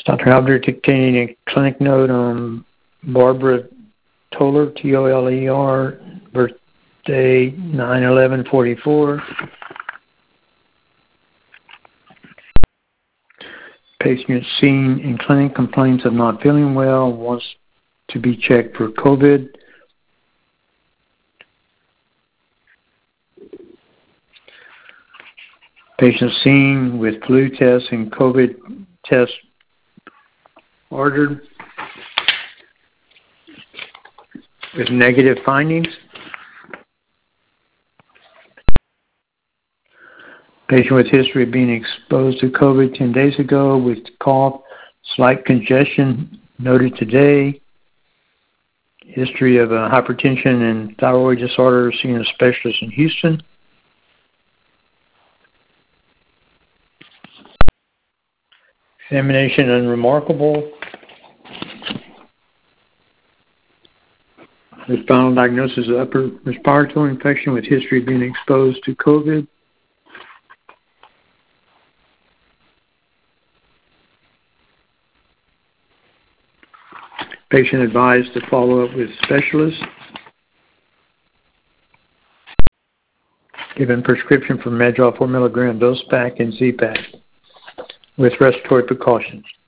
Dr. Halder dictating a clinic note on Barbara Toller, T-O-L-E-R, birthday 9/11/44. Patient seen in clinic complains of not feeling well, wants to be checked for COVID. Patient seen with flu tests and COVID test ordered with negative findings. Patient with history of being exposed to COVID 10 days ago with cough, slight congestion noted today. History of hypertension and thyroid disorder, seeing a specialist in Houston. Examination unremarkable. The final diagnosis of upper respiratory infection with history of being exposed to COVID. Patient advised to follow up with specialists. Given prescription for Medrol 4 milligram dose pack and Z-Pack with respiratory precautions.